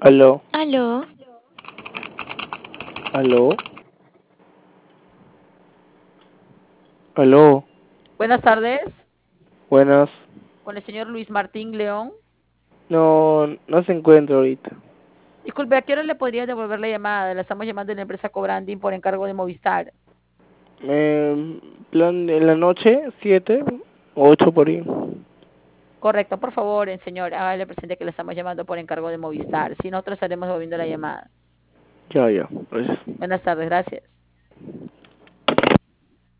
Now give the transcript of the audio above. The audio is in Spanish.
Aló, Aló, aló, aló. Buenas tardes, Buenas. con el señor Luis Martín León. No, no se encuentra ahorita. Disculpe, ¿a qué hora le podría devolver la llamada? La estamos llamando de la empresa Cobranding por encargo de Movistar. Plan en la noche, 7, 8 por ahí. Correcto, por favor, señor, hágale presente que le estamos llamando por encargo de Movistar. Si nosotros estaremos devolviendo la llamada. Ya, ya. Gracias. Buenas tardes, gracias.